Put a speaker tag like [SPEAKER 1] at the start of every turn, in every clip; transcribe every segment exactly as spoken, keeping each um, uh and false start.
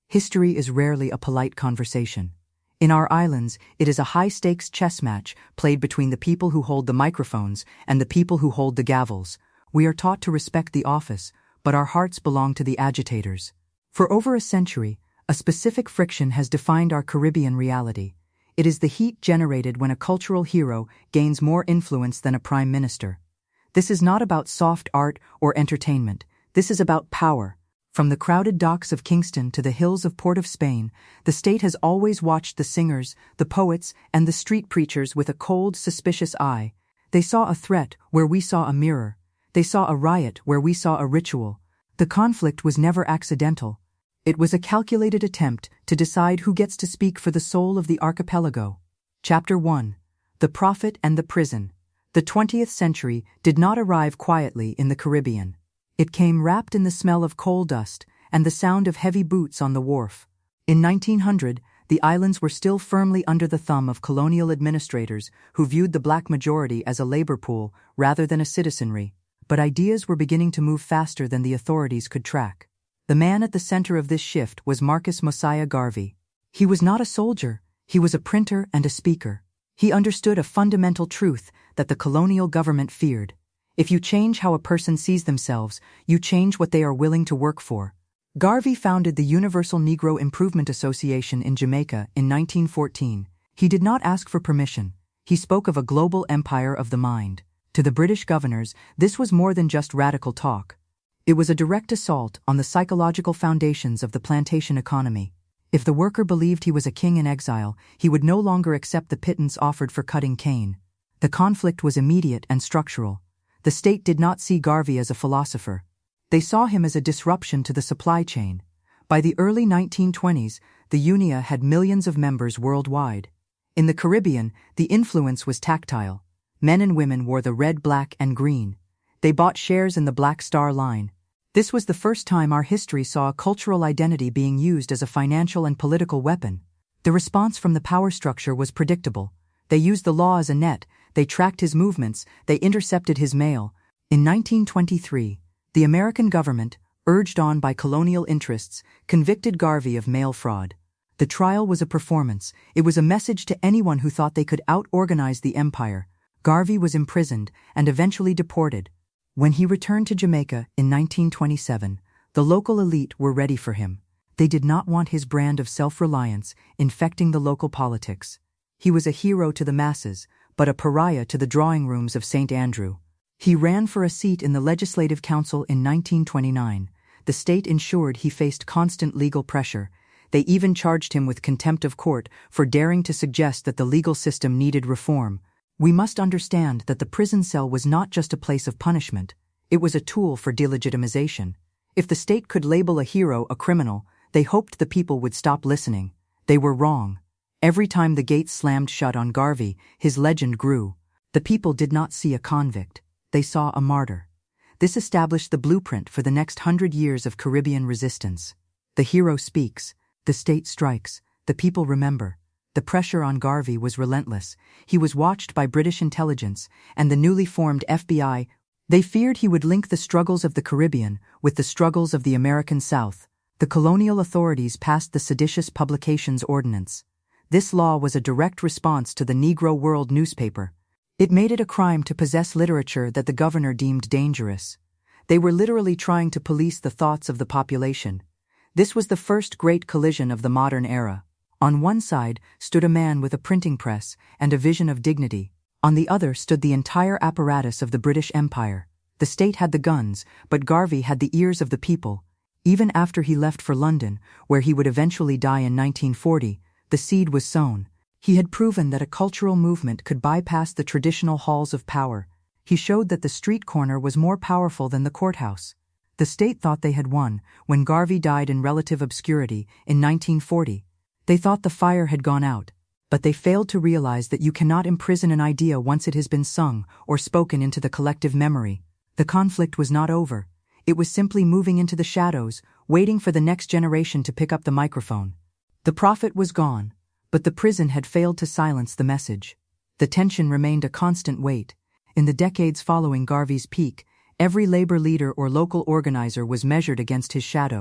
[SPEAKER 1] History is rarely a polite conversation. In our islands, it is a high-stakes chess match played between the people who hold the microphones and the people who hold the gavels. We are taught to respect the office, but our hearts belong to the agitators. For over a century, a specific friction has defined our Caribbean reality. It is the heat generated when a cultural hero gains more influence than a prime minister. This is not about soft art or entertainment. This is about power. From the crowded docks of Kingston to the hills of Port of Spain, the state has always watched the singers, the poets, and the street preachers with a cold, suspicious eye. They saw a threat where we saw a mirror. They saw a riot where we saw a ritual. The conflict was never accidental. It was a calculated attempt to decide who gets to speak for the soul of the archipelago. Chapter one. The Prophet and the Prison. The twentieth century did not arrive quietly in the Caribbean. It came wrapped in the smell of coal dust and the sound of heavy boots on the wharf. In nineteen hundred, the islands were still firmly under the thumb of colonial administrators who viewed the black majority as a labor pool rather than a citizenry. But ideas were beginning to move faster than the authorities could track. The man at the center of this shift was Marcus Mosiah Garvey. He was not a soldier, he was a printer and a speaker. He understood a fundamental truth that the colonial government feared. If you change how a person sees themselves, you change what they are willing to work for. Garvey founded the Universal Negro Improvement Association in Jamaica in nineteen fourteen. He did not ask for permission. He spoke of a global empire of the mind. To the British governors, this was more than just radical talk. It was a direct assault on the psychological foundations of the plantation economy. If the worker believed he was a king in exile, he would no longer accept the pittance offered for cutting cane. The conflict was immediate and structural. The state did not see Garvey as a philosopher. They saw him as a disruption to the supply chain. By the early nineteen twenties, the U N I A had millions of members worldwide. In the Caribbean, the influence was tactile. Men and women wore the red, black, and green. They bought shares in the Black Star Line. This was the first time our history saw a cultural identity being used as a financial and political weapon. The response from the power structure was predictable. They used the law as a net, they tracked his movements, they intercepted his mail. In nineteen twenty-three, the American government, urged on by colonial interests, convicted Garvey of mail fraud. The trial was a performance. It was a message to anyone who thought they could out-organize the empire. Garvey was imprisoned and eventually deported. When he returned to Jamaica in nineteen twenty-seven, the local elite were ready for him. They did not want his brand of self-reliance infecting the local politics. He was a hero to the masses, but a pariah to the drawing rooms of Saint Andrew. He ran for a seat in the Legislative Council in nineteen twenty-nine. The state ensured he faced constant legal pressure. They even charged him with contempt of court for daring to suggest that the legal system needed reform. We must understand that the prison cell was not just a place of punishment. It was a tool for delegitimization. If the state could label a hero a criminal, they hoped the people would stop listening. They were wrong. Every time the gates slammed shut on Garvey, his legend grew. The people did not see a convict. They saw a martyr. This established the blueprint for the next hundred years of Caribbean resistance. The hero speaks. The state strikes. The people remember. The pressure on Garvey was relentless. He was watched by British intelligence and the newly formed F B I. They feared he would link the struggles of the Caribbean with the struggles of the American South. The colonial authorities passed the Seditious Publications Ordinance. This law was a direct response to the Negro World newspaper. It made it a crime to possess literature that the governor deemed dangerous. They were literally trying to police the thoughts of the population. This was the first great collision of the modern era. On one side stood a man with a printing press and a vision of dignity. On the other stood the entire apparatus of the British Empire. The state had the guns, but Garvey had the ears of the people. Even after he left for London, where he would eventually die in nineteen forty, the seed was sown. He had proven that a cultural movement could bypass the traditional halls of power. He showed that the street corner was more powerful than the courthouse. The state thought they had won when Garvey died in relative obscurity in nineteen forty. They thought the fire had gone out, but they failed to realize that you cannot imprison an idea once it has been sung or spoken into the collective memory. The conflict was not over. It was simply moving into the shadows, waiting for the next generation to pick up the microphone. The prophet was gone, but the prison had failed to silence the message. The tension remained a constant weight. In the decades following Garvey's peak, every labor leader or local organizer was measured against his shadow.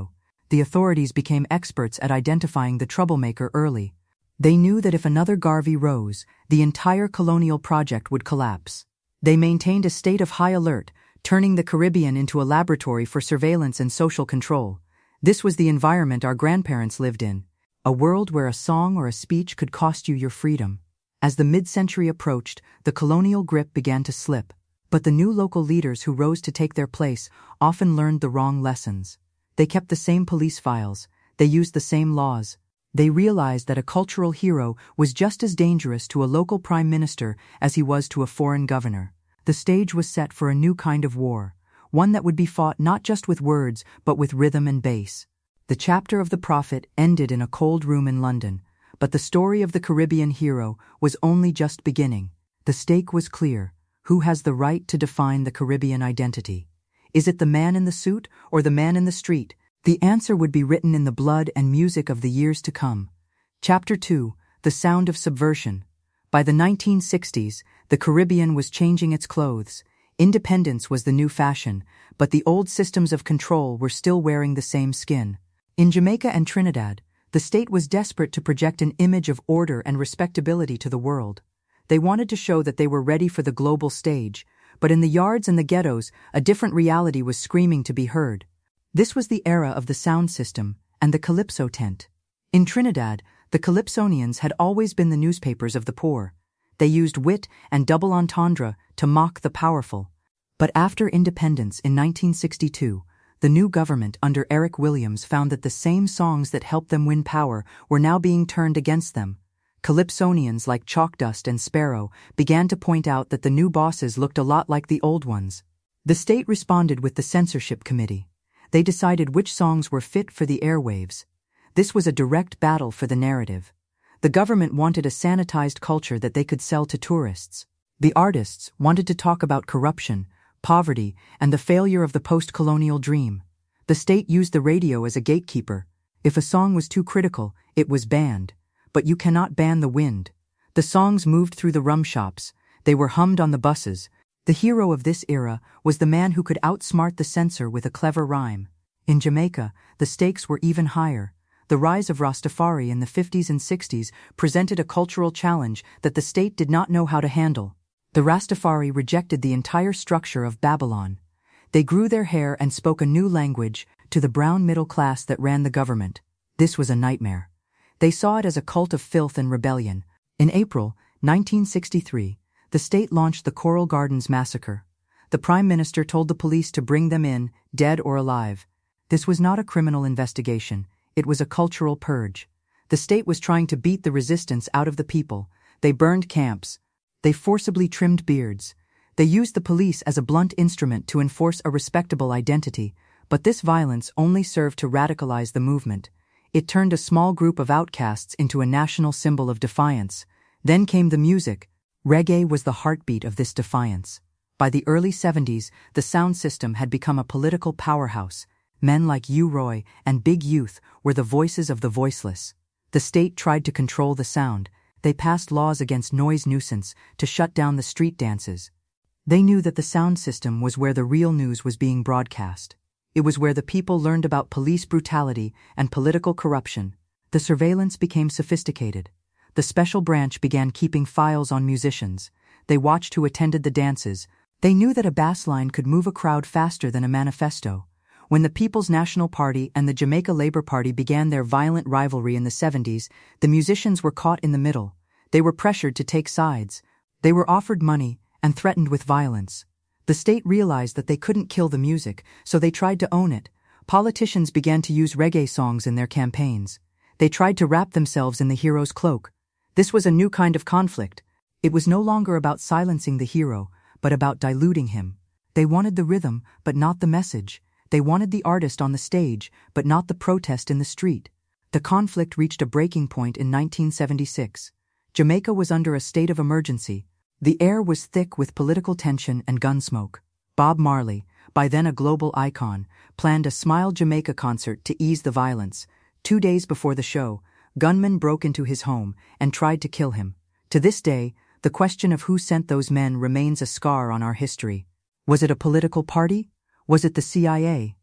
[SPEAKER 1] The authorities became experts at identifying the troublemaker early. They knew that if another Garvey rose, the entire colonial project would collapse. They maintained a state of high alert, turning the Caribbean into a laboratory for surveillance and social control. This was the environment our grandparents lived in, a world where a song or a speech could cost you your freedom. As the mid-century approached, the colonial grip began to slip, but the new local leaders who rose to take their place often learned the wrong lessons. They kept the same police files, they used the same laws. They realized that a cultural hero was just as dangerous to a local prime minister as he was to a foreign governor. The stage was set for a new kind of war, one that would be fought not just with words but with rhythm and bass. The chapter of The Prophet ended in a cold room in London, but the story of the Caribbean hero was only just beginning. The stake was clear. Who has the right to define the Caribbean identity? Is it the man in the suit or the man in the street? The answer would be written in the blood and music of the years to come. Chapter two, The Sound of Subversion. By the nineteen sixties, the Caribbean was changing its clothes. Independence was the new fashion, but the old systems of control were still wearing the same skin. In Jamaica and Trinidad, the state was desperate to project an image of order and respectability to the world. They wanted to show that they were ready for the global stage, but in the yards and the ghettos, a different reality was screaming to be heard. This was the era of the sound system and the calypso tent. In Trinidad, the Calypsonians had always been the newspapers of the poor. They used wit and double entendre to mock the powerful. But after independence in nineteen sixty-two, the new government under Eric Williams found that the same songs that helped them win power were now being turned against them. Calypsonians like Chalkdust and Sparrow began to point out that the new bosses looked a lot like the old ones. The state responded with the censorship committee. They decided which songs were fit for the airwaves. This was a direct battle for the narrative. The government wanted a sanitized culture that they could sell to tourists. The artists wanted to talk about corruption, poverty, and the failure of the post-colonial dream. The state used the radio as a gatekeeper. If a song was too critical, it was banned. But you cannot ban the wind. The songs moved through the rum shops. They were hummed on the buses. The hero of this era was the man who could outsmart the censor with a clever rhyme. In Jamaica, the stakes were even higher. The rise of Rastafari in the fifties and sixties presented a cultural challenge that the state did not know how to handle. The Rastafari rejected the entire structure of Babylon. They grew their hair and spoke a new language to the brown middle class that ran the government. This was a nightmare. They saw it as a cult of filth and rebellion. In April nineteen sixty-three, the state launched the Coral Gardens Massacre. The Prime Minister told the police to bring them in, dead or alive. This was not a criminal investigation. It was a cultural purge. The state was trying to beat the resistance out of the people. They burned camps. They forcibly trimmed beards. They used the police as a blunt instrument to enforce a respectable identity, but this violence only served to radicalize the movement. It turned a small group of outcasts into a national symbol of defiance. Then came the music. Reggae was the heartbeat of this defiance. By the early seventies, the sound system had become a political powerhouse. Men like U-Roy and Big Youth were the voices of the voiceless. The state tried to control the sound. They passed laws against noise nuisance to shut down the street dances. They knew that the sound system was where the real news was being broadcast. It was where the people learned about police brutality and political corruption. The surveillance became sophisticated. The special branch began keeping files on musicians. They watched who attended the dances. They knew that a bass line could move a crowd faster than a manifesto. When the People's National Party and the Jamaica Labour Party began their violent rivalry in the seventies, the musicians were caught in the middle. They were pressured to take sides. They were offered money and threatened with violence. The state realized that they couldn't kill the music, so they tried to own it. Politicians began to use reggae songs in their campaigns. They tried to wrap themselves in the hero's cloak. This was a new kind of conflict. It was no longer about silencing the hero, but about diluting him. They wanted the rhythm, but not the message. They wanted the artist on the stage, but not the protest in the street. The conflict reached a breaking point in nineteen seventy-six. Jamaica was under a state of emergency. The air was thick with political tension and gun smoke. Bob Marley, by then a global icon, planned a Smile Jamaica concert to ease the violence. Two days before the show, gunmen broke into his home and tried to kill him. To this day, the question of who sent those men remains a scar on our history. Was it a political party? Was it the C I A?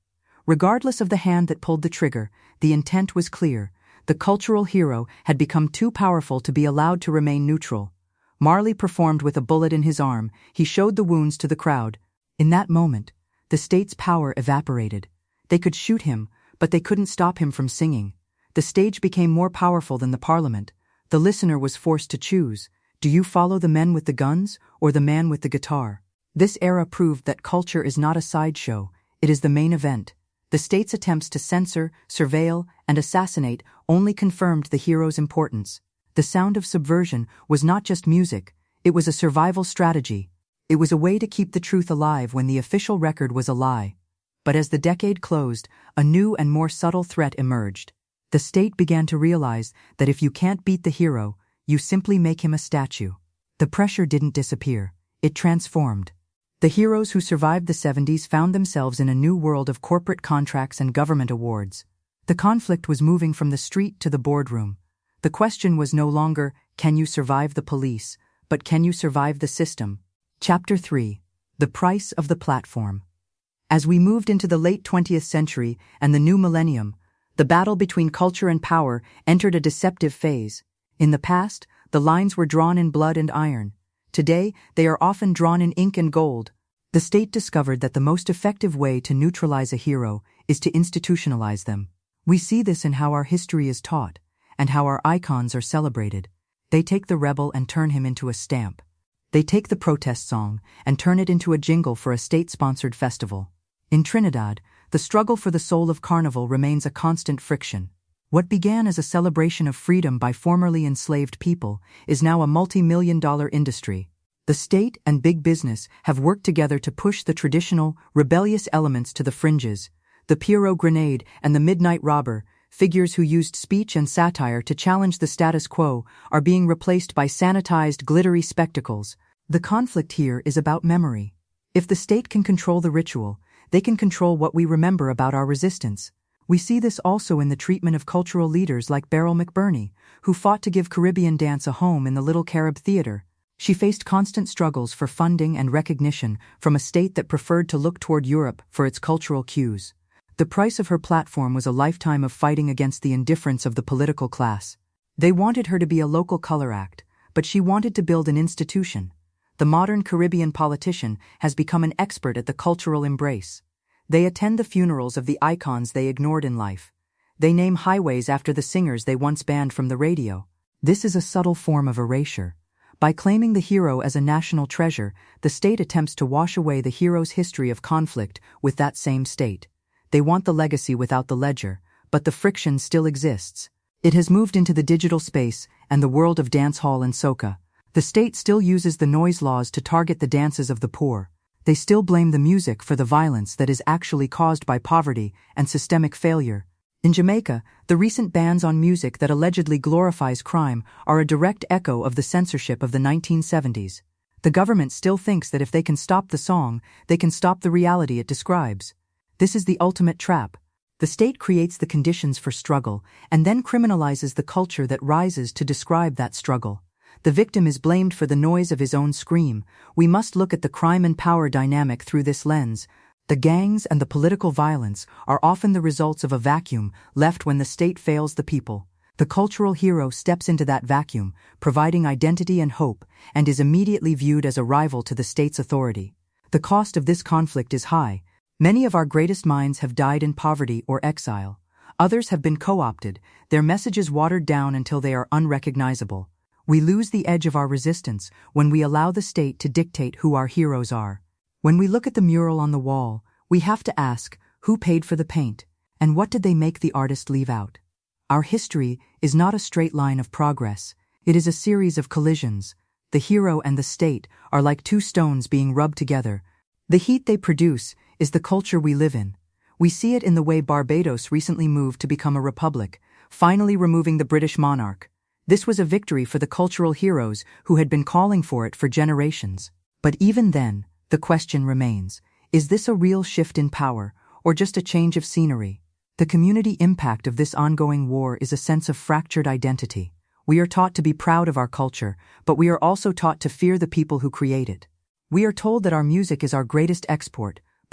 [SPEAKER 1] Regardless of the hand that pulled the trigger, the intent was clear. The cultural hero had become too powerful to be allowed to remain neutral. Marley performed with a bullet in his arm. He showed the wounds to the crowd. In that moment, the state's power evaporated. They could shoot him, but they couldn't stop him from singing. The stage became more powerful than the parliament. The listener was forced to choose. Do you follow the men with the guns or the man with the guitar? This era proved that culture is not a sideshow, it is the main event. The state's attempts to censor, surveil, and assassinate only confirmed the hero's importance. The sound of subversion was not just music, it was a survival strategy. It was a way to keep the truth alive when the official record was a lie. But as the decade closed, a new and more subtle threat emerged. The state began to realize that if you can't beat the hero, you simply make him a statue. The pressure didn't disappear, it transformed. The heroes who survived the seventies found themselves in a new world of corporate contracts and government awards. The conflict was moving from the street to the boardroom. The question was no longer, can you survive the police, but can you survive the system? Chapter three. The Price of the Platform. As we moved into the late twentieth century and the new millennium, the battle between culture and power entered a deceptive phase. In the past, the lines were drawn in blood and iron. Today, they are often drawn in ink and gold. The state discovered that the most effective way to neutralize a hero is to institutionalize them. We see this in how our history is taught, and how our icons are celebrated. They take the rebel and turn him into a stamp. They take the protest song and turn it into a jingle for a state-sponsored festival. In Trinidad, the struggle for the soul of carnival remains a constant friction. What began as a celebration of freedom by formerly enslaved people is now a multi-million dollar industry. The state and big business have worked together to push the traditional, rebellious elements to the fringes. The Pierrot Grenade and the Midnight Robber, figures who used speech and satire to challenge the status quo, are being replaced by sanitized, glittery spectacles. The conflict here is about memory. If the state can control the ritual, they can control what we remember about our resistance. We see this also in the treatment of cultural leaders like Beryl McBurney, who fought to give Caribbean dance a home in the Little Carib Theatre. She faced constant struggles for funding and recognition from a state that preferred to look toward Europe for its cultural cues. The price of her platform was a lifetime of fighting against the indifference of the political class. They wanted her to be a local color act, but she wanted to build an institution. The modern Caribbean politician has become an expert at the cultural embrace. They attend the funerals of the icons they ignored in life. They name highways after the singers they once banned from the radio. This is a subtle form of erasure. By claiming the hero as a national treasure, the state attempts to wash away the hero's history of conflict with that same state. They want the legacy without the ledger, but the friction still exists. It has moved into the digital space and the world of dancehall and soca. The state still uses the noise laws to target the dances of the poor. They still blame the music for the violence that is actually caused by poverty and systemic failure. In Jamaica, the recent bans on music that allegedly glorifies crime are a direct echo of the censorship of the nineteen seventies. The government still thinks that if they can stop the song, they can stop the reality it describes. This is the ultimate trap. The state creates the conditions for struggle and then criminalizes the culture that rises to describe that struggle. The victim is blamed for the noise of his own scream. We must look at the crime and power dynamic through this lens. The gangs and the political violence are often the results of a vacuum left when the state fails the people. The cultural hero steps into that vacuum, providing identity and hope, and is immediately viewed as a rival to the state's authority. The cost of this conflict is high. Many of our greatest minds have died in poverty or exile. Others have been co-opted, their messages watered down until they are unrecognizable. We lose the edge of our resistance when we allow the state to dictate who our heroes are. When we look at the mural on the wall, we have to ask, who paid for the paint, and what did they make the artist leave out? Our history is not a straight line of progress, it is a series of collisions. The hero and the state are like two stones being rubbed together. The heat they produce is the culture we live in. We see it in the way Barbados recently moved to become a republic, finally removing the British monarch. This was a victory for the cultural heroes who had been calling for it for generations. But even then, the question remains, is this a real shift in power, or just a change of scenery? The community impact of this ongoing war is a sense of fractured identity. We are taught to be proud of our culture, but we are also taught to fear the people who create it. We are told that our music is our greatest export,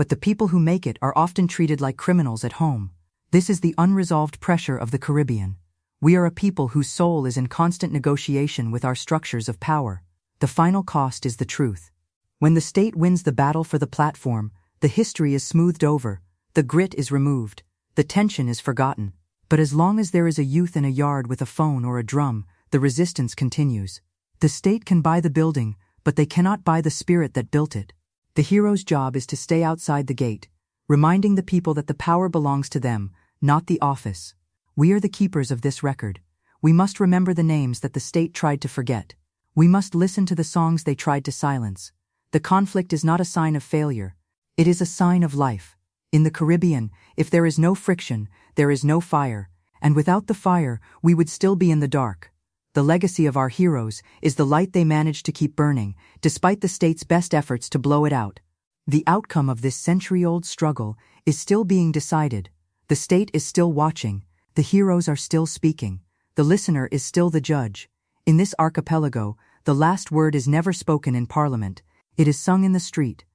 [SPEAKER 1] but the people who make it are often treated like criminals at home. This is the unresolved pressure of the Caribbean. We are a people whose soul is in constant negotiation with our structures of power. The final cost is the truth. When the state wins the battle for the platform, the history is smoothed over, the grit is removed, the tension is forgotten. But as long as there is a youth in a yard with a phone or a drum, the resistance continues. The state can buy the building, but they cannot buy the spirit that built it. The hero's job is to stay outside the gate, reminding the people that the power belongs to them, not the office. We are the keepers of this record. We must remember the names that the state tried to forget. We must listen to the songs they tried to silence. The conflict is not a sign of failure. It is a sign of life. In the Caribbean, if there is no friction, there is no fire, and without the fire, we would still be in the dark. The legacy of our heroes is the light they managed to keep burning, despite the state's best efforts to blow it out. The outcome of this century-old struggle is still being decided. The state is still watching. The heroes are still speaking. The listener is still the judge. In this archipelago, the last word is never spoken in Parliament. It is sung in the street,